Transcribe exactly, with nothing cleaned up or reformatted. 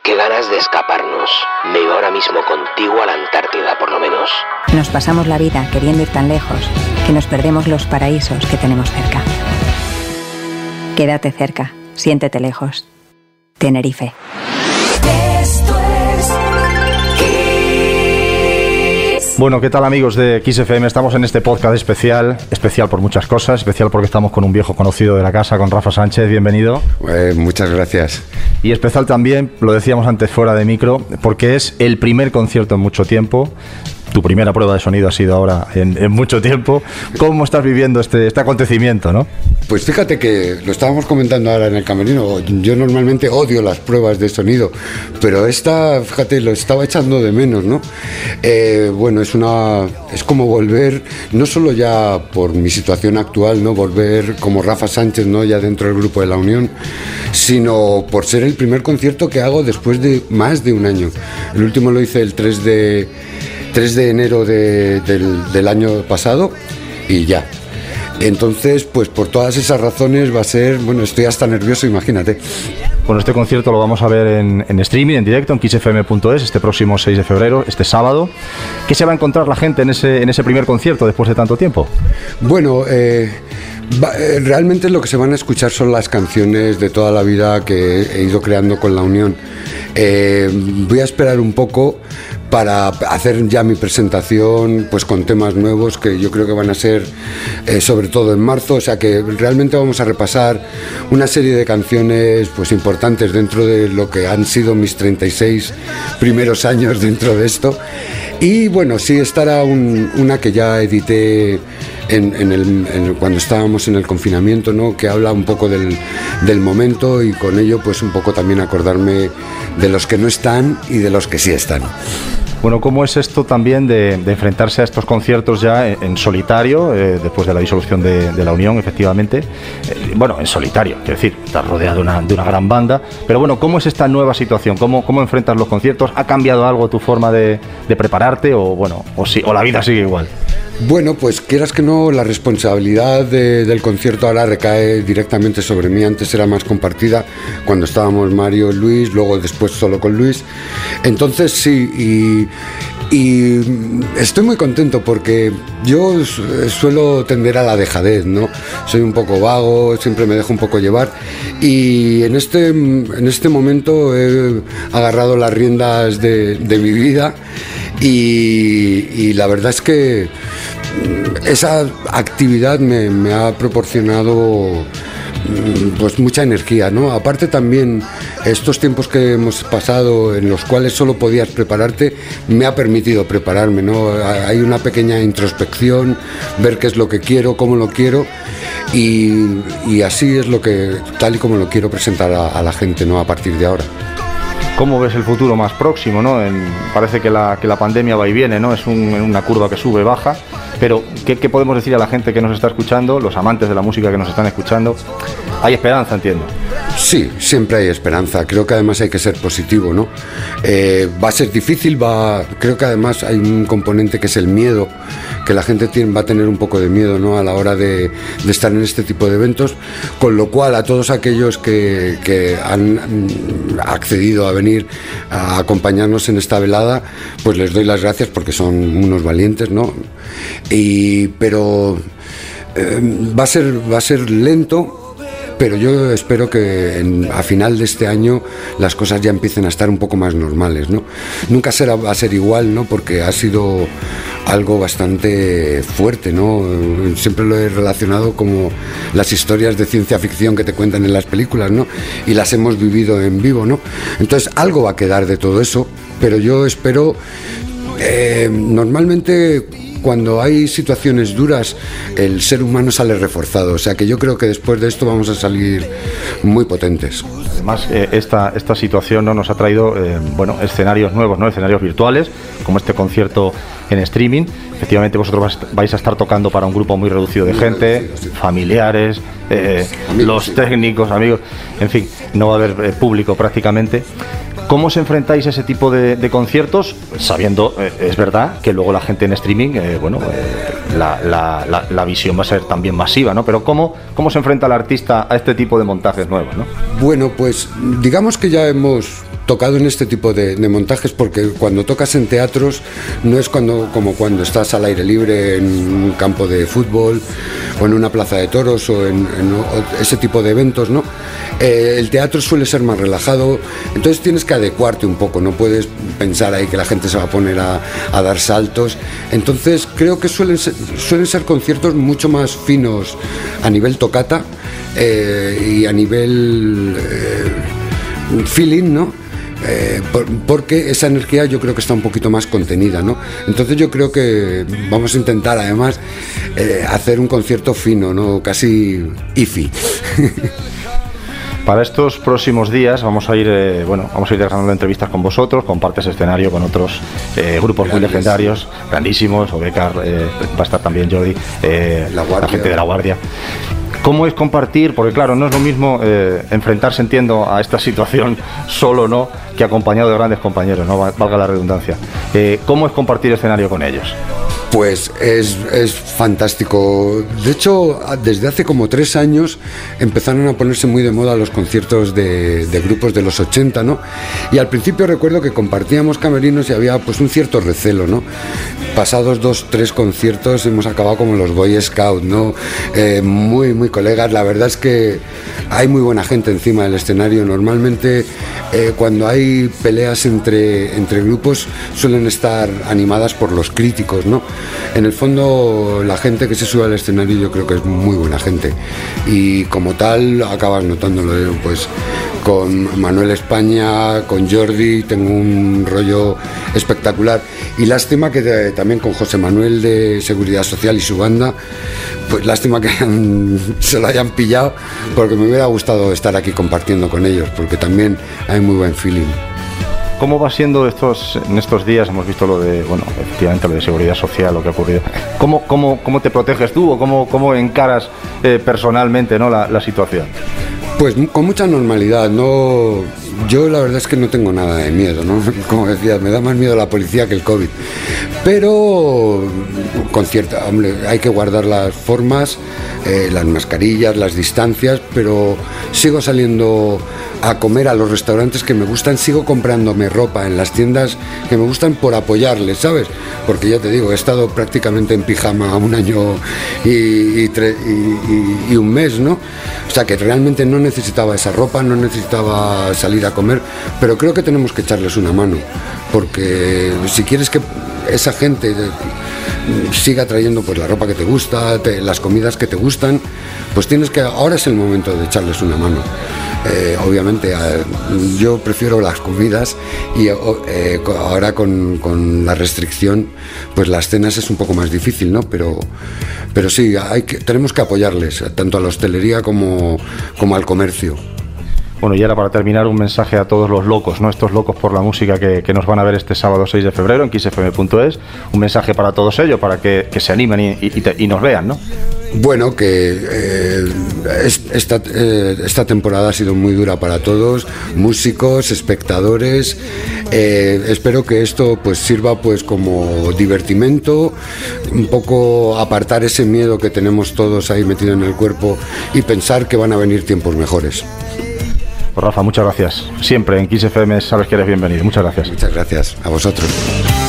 Qué ganas de escaparnos. Me iba ahora mismo contigo a la Antártida, por lo menos. Nos pasamos la vida queriendo ir tan lejos que nos perdemos los paraísos que tenemos cerca. Quédate cerca, siéntete lejos. Tenerife. Esto es Kiss. Bueno, ¿qué tal, amigos de Kiss F M? Estamos en este podcast especial, especial por muchas cosas, especial porque estamos con un viejo conocido de la casa, con Rafa Sánchez. Bienvenido. Eh, muchas gracias. Y especial también, lo decíamos antes fuera de micro, porque es el primer concierto en mucho tiempo. Tu primera prueba de sonido ha sido ahora en, en mucho tiempo. ¿Cómo estás viviendo este, este acontecimiento, no? Pues fíjate que lo estábamos comentando ahora en el camerino. Yo normalmente odio las pruebas de sonido, pero esta, fíjate, lo estaba echando de menos, ¿no? Eh, bueno, es una, es como volver, no solo ya por mi situación actual, no volver como Rafa Sánchez, no ya dentro del grupo de La Unión, sino por ser el primer concierto que hago después de más de un año. El último lo hice el tres de enero de, del, del año pasado y ya. Entonces, pues por todas esas razones va a ser, bueno, estoy hasta nervioso, imagínate. Bueno, este concierto lo vamos a ver en, en streaming, en directo, en kiss f m punto es, este próximo seis de febrero, este sábado. ¿Qué se va a encontrar la gente en ese, en ese primer concierto después de tanto tiempo? Bueno, eh, va, eh, realmente lo que se van a escuchar son las canciones de toda la vida que he ido creando con La Unión. Eh, voy a esperar un poco para hacer ya mi presentación, pues con temas nuevos que yo creo que van a ser eh, sobre todo en marzo, o sea que realmente vamos a repasar una serie de canciones pues importantes dentro de lo que han sido mis treinta y seis primeros años dentro de esto. Y bueno, sí estará un, una que ya edité en, en el, en, cuando estábamos en el confinamiento, ¿no? Que habla un poco del, del momento y con ello pues un poco también acordarme de los que no están y de los que sí están. Bueno, ¿cómo es esto también de, de enfrentarse a estos conciertos ya en, en solitario, eh, después de la disolución de, de La Unión, efectivamente? Eh, bueno, en solitario, quiero decir, estás rodeado de una, de una gran banda, pero bueno, ¿cómo es esta nueva situación? ¿Cómo, cómo enfrentas los conciertos? ¿Ha cambiado algo tu forma de, de prepararte o, bueno, o, si, o la vida sigue igual? Bueno, pues quieras que no, la responsabilidad de, del concierto ahora recae directamente sobre mí. Antes era más compartida, cuando estábamos Mario y Luis, luego después solo con Luis. Entonces sí, y, y estoy muy contento porque yo suelo tender a la dejadez, ¿no? Soy un poco vago, siempre me dejo un poco llevar y en este, en este momento he agarrado las riendas de, de mi vida. Y, y la verdad es que esa actividad me, me ha proporcionado pues mucha energía, ¿no? Aparte también estos tiempos que hemos pasado en los cuales solo podías prepararte me ha permitido prepararme, ¿no? Hay una pequeña introspección, ver qué es lo que quiero, cómo lo quiero y, y así es lo que, tal y como lo quiero presentar a, a la gente, ¿no? A partir de ahora. ¿Cómo ves el futuro más próximo, no? En, parece que la, que la pandemia va y viene, ¿no? Es un, una curva que sube, baja, pero ¿qué, ¿qué podemos decir a la gente que nos está escuchando, los amantes de la música que nos están escuchando? Hay esperanza, entiendo. Sí, siempre hay esperanza. Creo que además hay que ser positivo, ¿no? Eh, va a ser difícil, va. Creo que además hay un componente que es el miedo, que la gente tiene, va a tener un poco de miedo, ¿no? A la hora de, de estar en este tipo de eventos, con lo cual a todos aquellos que, que han accedido a venir a acompañarnos en esta velada, pues les doy las gracias porque son unos valientes, ¿no? Y pero eh, va a ser va a ser lento. Pero yo espero que en, a final de este año las cosas ya empiecen a estar un poco más normales, ¿no? Nunca será, va a ser igual, ¿no? Porque ha sido algo bastante fuerte, ¿no? Siempre lo he relacionado como las historias de ciencia ficción que te cuentan en las películas, ¿no? Y las hemos vivido en vivo, ¿no? Entonces algo va a quedar de todo eso, pero yo espero, eh, normalmente cuando hay situaciones duras, el ser humano sale reforzado. O sea que yo creo que después de esto vamos a salir muy potentes. Además, eh, esta, esta situación, ¿no?, nos ha traído eh, bueno, escenarios nuevos, ¿no?, escenarios virtuales, como este concierto en streaming. Efectivamente, vosotros vais a estar tocando para un grupo muy reducido de gente, reducido, sí. familiares, eh, amigos, los sí. técnicos, amigos, en fin, no va a haber eh, público prácticamente. ¿Cómo os enfrentáis a ese tipo de, de conciertos? Sabiendo, eh, es verdad, que luego la gente en streaming, eh, bueno, eh, la, la, la, la visión va a ser también masiva, ¿no? Pero ¿cómo, cómo se enfrenta el artista a este tipo de montajes nuevos, ¿no? Bueno, pues digamos que ya hemos tocado en este tipo de, de montajes, porque cuando tocas en teatros no es cuando, como cuando estás al aire libre en un campo de fútbol o en una plaza de toros o en, en ese tipo de eventos, ¿no? Eh, el teatro suele ser más relajado, entonces tienes que adecuarte un poco, no puedes pensar ahí que la gente se va a poner a, a dar saltos. Entonces creo que suelen ser, suelen ser conciertos mucho más finos a nivel tocata eh, y a nivel eh, feeling, ¿no? Eh, por, porque esa energía yo creo que está un poquito más contenida, ¿no? Entonces yo creo que vamos a intentar además eh, hacer un concierto fino, ¿no? Casi ifi. Para estos próximos días vamos a ir, eh, bueno, vamos a ir realizando entrevistas con vosotros, compartes escenario con otros eh, grupos Grandes. muy legendarios, grandísimos, Obecar, eh, va a estar también Jordi, eh, la, la gente de La Guardia. ¿Cómo es compartir? Porque claro, no es lo mismo eh, enfrentarse, entiendo, a esta situación solo, ¿no?, que acompañado de grandes compañeros, ¿no?, valga la redundancia. Eh, ¿Cómo es compartir escenario con ellos? Pues es, es fantástico. De hecho, desde hace como tres años empezaron a ponerse muy de moda los conciertos de, de grupos de los ochenta, ¿no? Y al principio recuerdo que compartíamos camerinos y había pues un cierto recelo, ¿no? Pasados dos, tres conciertos hemos acabado como los Boy Scouts, ¿no? Eh, muy, muy colegas. La verdad es que hay muy buena gente encima del escenario. Normalmente eh, cuando hay peleas entre, entre grupos suelen estar animadas por los críticos, ¿no? En el fondo la gente que se sube al escenario yo creo que es muy buena gente y como tal acabas notándolo, pues con Manuel España, con Jordi tengo un rollo espectacular y lástima que de, también con José Manuel de Seguridad Social y su banda, pues lástima que hayan, se lo hayan pillado porque me hubiera gustado estar aquí compartiendo con ellos porque también hay muy buen feeling. ¿Cómo va siendo estos, en estos días? Hemos visto lo de, bueno, efectivamente lo de seguridad social, lo que ha ocurrido. ¿Cómo, cómo, cómo te proteges tú o cómo, cómo encaras eh, personalmente, ¿no?, la, la situación? Pues con mucha normalidad, no. Yo la verdad es que no tengo nada de miedo, ¿no? Como decías, me da más miedo la policía que el COVID. Pero con cierta, hombre, hay que guardar las formas, eh, las mascarillas, las distancias, pero sigo saliendo a comer a los restaurantes que me gustan, sigo comprándome ropa en las tiendas que me gustan por apoyarles, ¿sabes? Porque ya te digo, he estado prácticamente en pijama un año y, y, tre- y, y, y un mes, ¿no? O sea que realmente no necesitaba esa ropa, no necesitaba salir a comer, pero creo que tenemos que echarles una mano, porque si quieres que esa gente siga trayendo pues la ropa que te gusta, te, las comidas que te gustan, pues tienes que, ahora es el momento de echarles una mano. Eh, obviamente eh, yo prefiero las comidas y eh, ahora con, con la restricción pues las cenas es un poco más difícil, ¿no? Pero, pero sí, hay que, tenemos que apoyarles tanto a la hostelería como, como al comercio. Bueno, y ahora para terminar un mensaje a todos los locos, ¿no? Estos locos por la música que, que nos van a ver este sábado seis de febrero en kiss f m punto es, un mensaje para todos ellos, para que, que se animen y, y, y, te, y nos vean, ¿no? Bueno, que eh, esta, eh, esta temporada ha sido muy dura para todos, músicos, espectadores. Eh, espero que esto pues sirva pues como divertimento, un poco apartar ese miedo que tenemos todos ahí metido en el cuerpo y pensar que van a venir tiempos mejores. Pues Rafa, muchas gracias. Siempre en Kiss F M sabes que eres bienvenido. Muchas gracias. Muchas gracias a vosotros.